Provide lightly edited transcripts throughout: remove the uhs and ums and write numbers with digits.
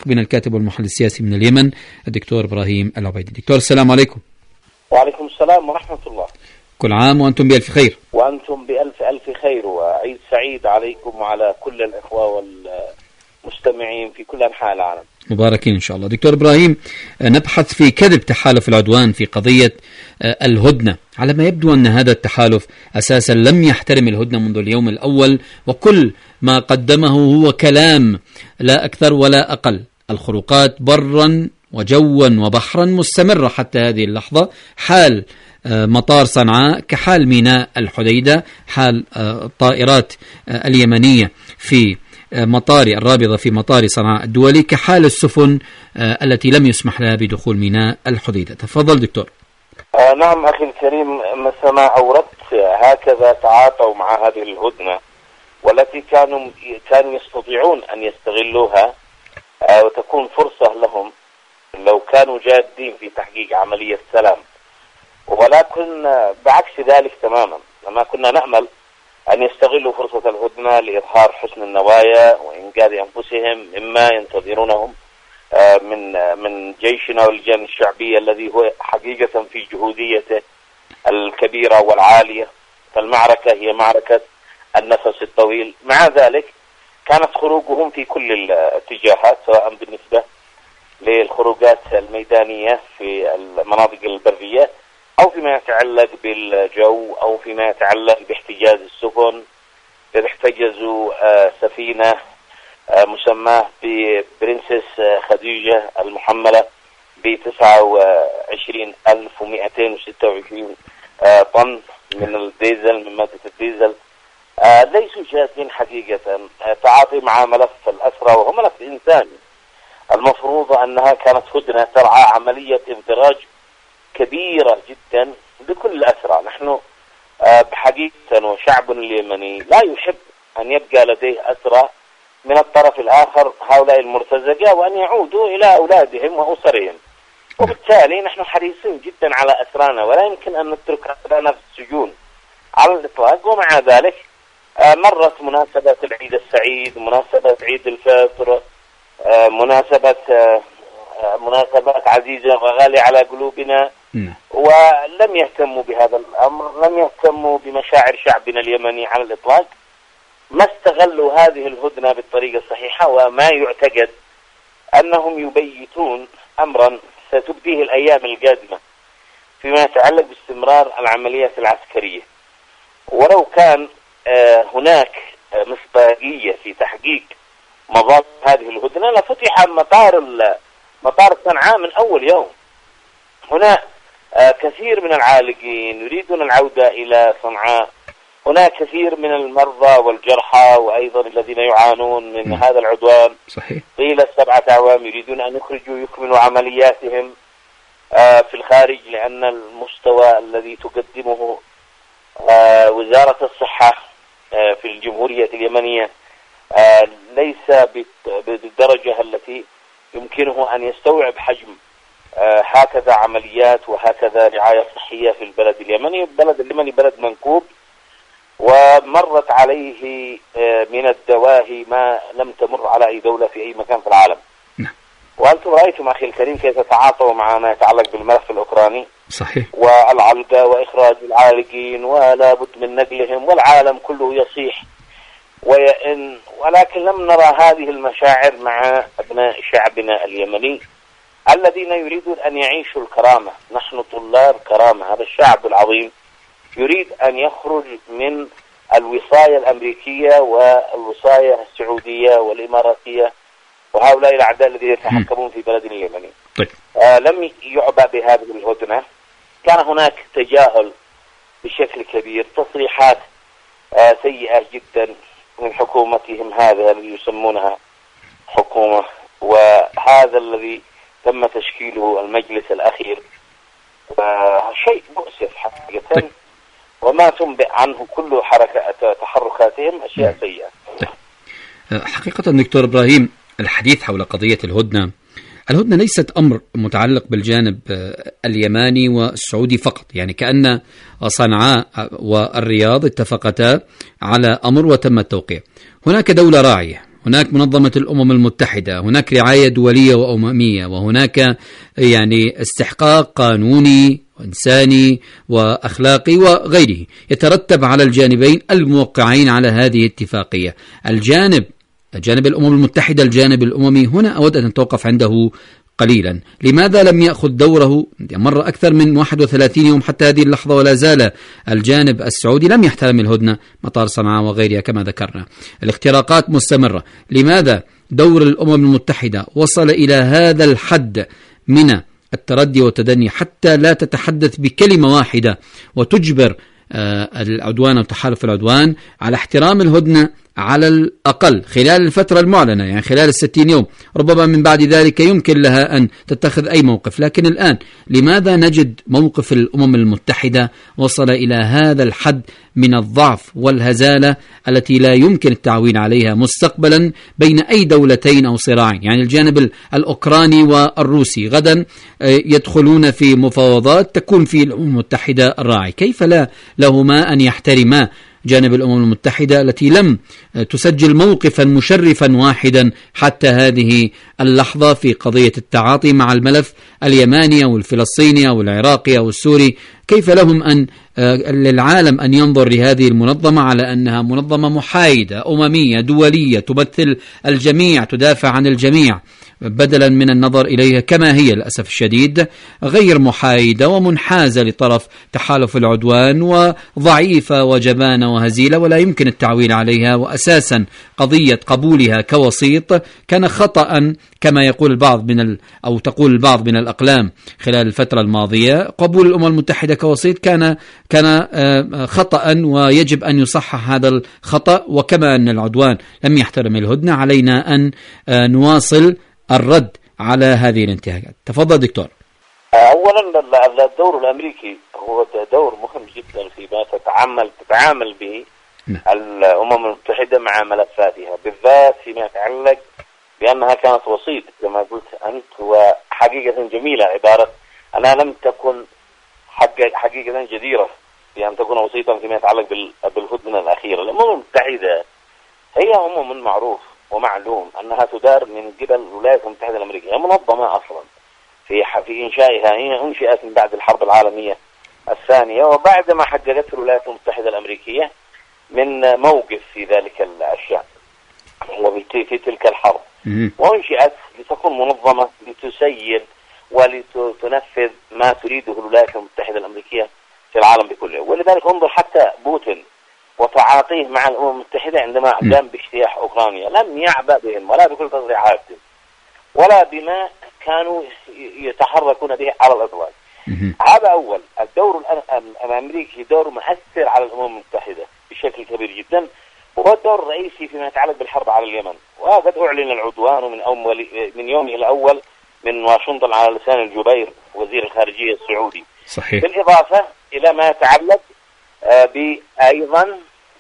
بنا الكاتب والمحلل السياسي من اليمن الدكتور إبراهيم العبيدي. دكتور السلام عليكم. وعليكم السلام ورحمة الله. كل عام وأنتم بألف خير. وأنتم بألف ألف خير، وعيد سعيد عليكم وعلى كل الإخوة والمستمعين في كل أنحاء العالم. مباركين إن شاء الله. دكتور إبراهيم، نبحث في كذب تحالف العدوان في قضية الهدنة. على ما يبدو أن هذا التحالف أساسا لم يحترم الهدنة منذ اليوم الأول، وكل ما قدمه هو كلام لا أكثر ولا أقل. الخروقات برا وجوا وبحرا مستمرة حتى هذه اللحظة. حال مطار صنعاء كحال ميناء الحديدة، حال الطائرات اليمنية في مطار الرابضة في مطار صنعاء الدولي كحال السفن التي لم يسمح لها بدخول ميناء الحديدة. تفضل دكتور. نعم أخي الكريم، مثل ما أوردت هكذا تعاطوا مع هذه الهدنة، والتي كانوا يستطيعون أن يستغلوها وتكون فرصة لهم لو كانوا جادين في تحقيق عملية سلام. ولكن بعكس ذلك تماما، لما كنا نأمل أن يستغلوا فرصة الهدنة لإظهار حسن النوايا وإنقاذ أنفسهم مما ينتظرونهم من جيشنا واللجان الشعبية الذي هو حقيقة في جهوديته الكبيرة والعالية. فالمعركة هي معركة النفس الطويل. مع ذلك كانت خروجهم في كل الاتجاهات، سواء بالنسبة للخروجات الميدانية في المناطق البرية، أو فيما يتعلق بالجو، أو فيما يتعلق باحتجاز السفن. احتجزوا سفينة مسماه ببرنسس خديجة المحملة ب29,226 طن من الديزل، من مادة الديزل. ليسوا جادين حقيقة. تعاطي مع ملف الأسرى، وهو ملف إنساني. المفروض أنها كانت هدنة ترعى عملية انفراج كبيرة جدا لكل الأسرى. نحن بحقيقة وشعبنا اليمني لا يحب أن يبقى لديه أسرى من الطرف الآخر، هؤلاء المرتزقة، وأن يعودوا إلى أولادهم وأسرهم. وبالتالي نحن حريصين جدا على أسرانا، ولا يمكن أن نترك أسرانا في السجون على الإطلاق. ومع ذلك مرت مناسبة العيد السعيد، مناسبة عيد الفطر، مناسبات عزيزة وغالية على قلوبنا، ولم يهتموا بهذا الأمر، لم يهتموا بمشاعر شعبنا اليمني على الإطلاق. ما استغلوا هذه الهدنة بالطريقة الصحيحة، وما يعتقد أنهم يبيتون أمرا ستبديه الأيام القادمة فيما يتعلق باستمرار العمليات العسكرية. ولو كان هناك مصداقية في تحقيق مظاهر هذه الهدنة لفتح مطار صنعاء من أول يوم. هنا كثير من العالقين يريدون العودة إلى صنعاء. هناك كثير من المرضى والجرحى وأيضا الذين يعانون من هذا العدوان. صحيح. طيلة 7 أعوام يريدون أن يكملوا عملياتهم في الخارج، لأن المستوى الذي تقدمه وزارة الصحة في الجمهورية اليمنية ليس بالدرجة التي يمكنه أن يستوعب حجم هكذا عمليات وهكذا رعاية صحية في البلد اليمني. البلد اليمني بلد منكوب، ومرت عليه من الدواهي ما لم تمر على أي دولة في أي مكان في العالم. وأنتم رأيتم أخي الكريم كيف تعاطوا مع ما يتعلق بالملف الأوكراني. صحيح. والعلقة وإخراج العالقين ولا بد من نقلهم، والعالم كله يصيح ولكن لم نرى هذه المشاعر مع أبناء شعبنا اليمني الذين يريدون أن يعيشوا الكرامة. نحن طلاب كرامة. هذا الشعب العظيم يريد أن يخرج من الوصاية الأمريكية والوصاية السعودية والإماراتية وهؤلاء الأعداء الذين يتحكمون في بلد اليمني. طيب. لم يعبأ بهذه الهدنة. كان هناك تجاهل بشكل كبير، تصريحات سيئة جدا من حكومتهم هذا الذي يسمونها حكومة، وهذا الذي تم تشكيله المجلس الأخير شيء مؤسف حقيقة. وما تنبئ عنه كل تحركاتهم أشياء سيئة. حقيقة دكتور إبراهيم، الحديث حول قضية الهدنة ليست أمر متعلق بالجانب اليماني والسعودي فقط، يعني كأن صنعاء والرياض اتفقتا على أمر وتم التوقيع. هناك دولة راعية هناك منظمة الأمم المتحدة، هناك رعاية دولية وأممية، وهناك يعني استحقاق قانوني وإنساني وأخلاقي وغيره يترتب على الجانبين الموقعين على هذه الاتفاقية. الجانب الأمم المتحدة، الجانب الأممي، هنا أود أن أتوقف عنده قليلا. لماذا لم يأخذ دوره؟ مر أكثر من 31 يوم حتى هذه اللحظة ولا زال الجانب السعودي لم يحترم الهدنة، مطار صنعاء وغيرها كما ذكرنا. الاختراقات مستمرة. لماذا دور الأمم المتحدة وصل إلى هذا الحد من التردي والتدني حتى لا تتحدث بكلمة واحدة وتجبر العدوان أو تحالف العدوان على احترام الهدنة على الأقل خلال الفترة المعلنة، يعني خلال 60 يوم، ربما من بعد ذلك يمكن لها أن تتخذ أي موقف. لكن الآن لماذا نجد موقف الأمم المتحدة وصل إلى هذا الحد من الضعف والهزالة التي لا يمكن التعويل عليها مستقبلا بين أي دولتين أو صراعين؟ يعني الجانب الأوكراني والروسي غدا يدخلون في مفاوضات تكون في الأمم المتحدة الراعي، كيف لا لهما أن يحترما جانب الأمم المتحدة التي لم تسجل موقفا مشرفا واحدا حتى هذه اللحظة في قضية التعاطي مع الملف اليماني أو الفلسطيني أو العراقي أو السوري؟ كيف لهم أن للعالم أن ينظر لهذه المنظمة على أنها منظمة محايدة أممية دولية تمثل الجميع، تدافع عن الجميع، بدلا من النظر إليها كما هي للأسف الشديد غير محايدة ومنحازة لطرف تحالف العدوان وضعيفة وجبانة وهزيلة ولا يمكن التعويل عليها؟ وأساسا قضية قبولها كوسيط كان خطأ كما يقول البعض أو تقول البعض من الأقلام خلال الفترة الماضية. قبول الأمم المتحدة كوسيط كان خطأ ويجب أن يصحح هذا الخطأ، وكما أن العدوان لم يحترم الهدنة علينا أن نواصل الرد على هذه الانتهاكات. تفضل دكتور. أولا الدور الأمريكي هو دور مهم جدا فيما تتعامل به الأمم المتحدة مع ملفاتها، بالذات فيما يتعلق بأنها كانت وسيط كما قلت أنت. وحقيقة جميلة عبارة أنها لم تكن حقيقة جديرة بأن تكون وسيطا فيما يتعلق بالهدنة الأخيرة. الأمم المتحدة هي أمم معروف ومعلوم أنها تدار من قبل الولايات المتحدة الأمريكية، هي منظمة أصلا في إنشائها، هي أنشئت من بعد الحرب العالمية الثانية وبعد ما حققت الولايات المتحدة الأمريكية من موقف في ذلك الشأن وفي تلك الحرب، وأنشئت لتكون منظمة لتسير ولتنفذ ما تريده الولايات المتحدة الأمريكية في العالم بكله. ولذلك انظر حتى بوتين وتعاطيه مع الأمم المتحدة عندما قام باجتياح أوكرانيا، لم يعبأ بهم ولا بكل تصريحاتهم ولا بما كانوا يتحركون به على الإطلاق. هذا أول. الدور الأمريكي دور مؤثر على الأمم المتحدة بشكل كبير جدا، وهو الدور الرئيسي فيما يتعلق بالحرب على اليمن. وقد أعلن العدوان من يومه الأول من واشنطن على لسان الجبير وزير الخارجية السعودي. صحيح. بالإضافة إلى ما يتعلق بأيضا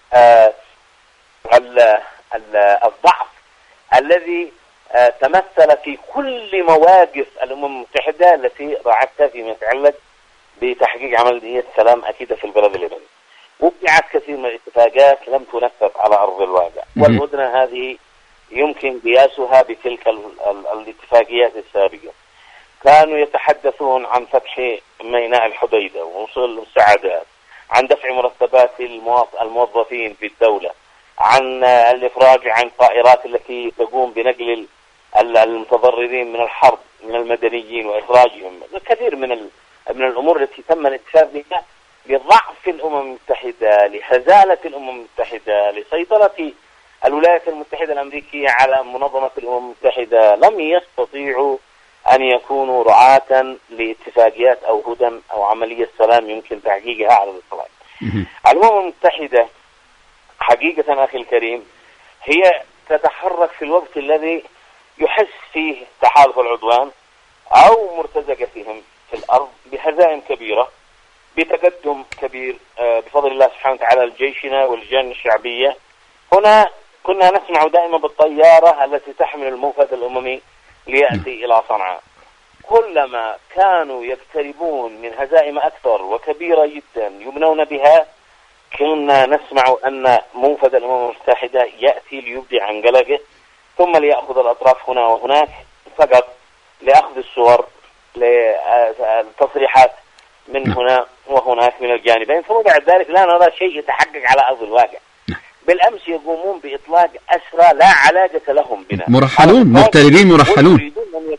الضعف الذي تمثل في كل مواقف الأمم المتحدة التي رعتها فيما يتعلق بتحقيق عملية سلام أكيدة في البلد اللبناني. وقعت كثير من الاتفاقات لم تنفذ على أرض الواقع، والهدنة هذه يمكن قياسها بتلك الاتفاقيات السابقة. كانوا يتحدثون عن فتح ميناء الحديدة ووصول المساعدات، عن دفع مرتبات الموظفين في الدولة، عن الإفراج عن الطائرات التي تقوم بنقل المتضررين من الحرب من المدنيين وإخراجهم. كثير من الأمور التي تم الاتفاق بها لضعف الأمم المتحدة، لهزالة الأمم المتحدة، لسيطرة الولايات المتحدة الأمريكية على منظمة الأمم المتحدة، لم يستطيعوا أن يكونوا رعاة لاتفاقيات أو هدن أو عملية سلام يمكن تحقيقها على الإطلاق. الأمم المتحدة حقيقة أخي الكريم هي تتحرك في الوقت الذي يحس فيه تحالف العدوان أو مرتزقتهم في الأرض بهزائم كبيرة، بتقدم كبير بفضل الله سبحانه وتعالى لجيشنا واللجان الشعبية. هنا كنا نسمع دائما بالطيارة التي تحمل الموفد الأممي ليأتي إلى صنعاء. كلما كانوا يقتربون من هزائم أكثر وكبيرة جدا يبنون بها، كنا نسمع أن موفد الأمم المتحدة يأتي ليبدي عن قلقه ثم ليأخذ الأطراف هنا وهناك فقط لأخذ الصور، للتصريحات من هنا وهناك من الجانبين، ثم بعد ذلك لا نرى شيء يتحقق على أرض الواقع. بالأمس يقومون بإطلاق أسرى لا علاقة لهم بنا، مرحلون، مغتربين مرحلون،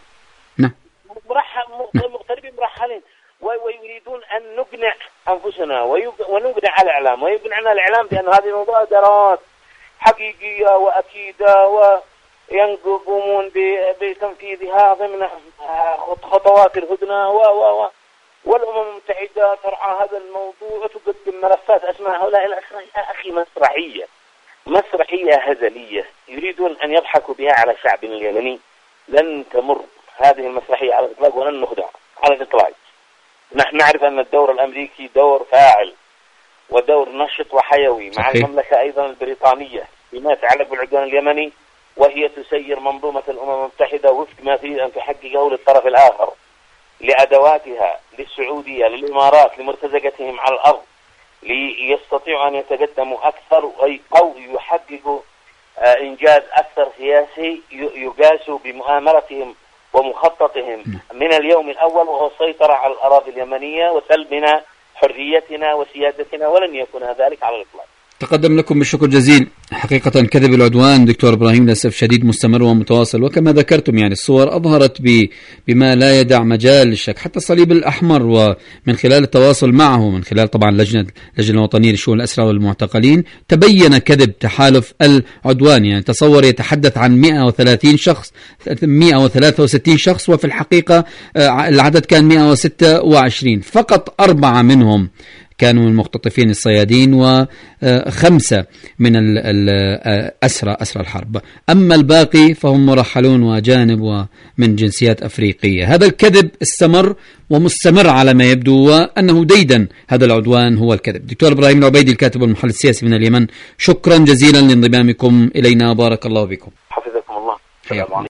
مغتربين مرحلين، ويريدون أن نقنع أنفسنا ونقنع الإعلام، ويقنعنا الإعلام بأن هذه مبادرات حقيقية وأكيدة، وينقومون بتنفيذها ضمن خطوات الهدنة والأمم المتحدة ترعى هذا الموضوع وتقدم ملفات أسماء هؤلاء الأسرى. يا أخي مسرحية هزلية يريدون أن يضحكوا بها على الشعب اليمني. لن تمر هذه المسرحية على الإطلاق ولن نخدع على الإطلاق. نحن نعرف أن الدور الأمريكي دور فاعل ودور نشط وحيوي مع المملكة أيضا البريطانية بما يتعلق بالعدوان اليمني، وهي تسير منظومة الأمم المتحدة وفق ما تريد أن تحققه للطرف الآخر، لأدواتها، للسعودية، للإمارات، لمرتزقتهم على الأرض، ليستطيعوا أن يتقدموا أكثر أو يحققوا إنجاز أكثر سياسي يقاس بمؤامرتهم ومخططهم من اليوم الأول، وهو السيطرة على الأراضي اليمنية وسلبنا حريتنا وسيادتنا، ولن يكون ذلك على الإطلاق. تقدم لكم بالشكر جزيل. حقيقة كذب العدوان دكتور إبراهيم للأسف شديد مستمر ومتواصل، وكما ذكرتم يعني الصور أظهرت بما لا يدع مجال للشك. حتى الصليب الأحمر ومن خلال التواصل معه من خلال طبعا اللجنة الوطنية لشؤون الأسرى والمعتقلين تبين كذب تحالف العدوان. يعني تصور يتحدث عن 130 شخص 163 شخص، وفي الحقيقة العدد كان 126. فقط 4 منهم كانوا من المختطفين الصيادين و5 من أسرى الحرب. أما الباقي فهم مرحلون وأجانب ومن جنسيات أفريقية. هذا الكذب استمر ومستمر على ما يبدو، وأنه ديدا هذا العدوان هو الكذب. دكتور إبراهيم العبيدي الكاتب والمحلل السياسي من اليمن، شكرا جزيلا لانضمامكم إلينا، بارك الله بكم. حفظكم الله.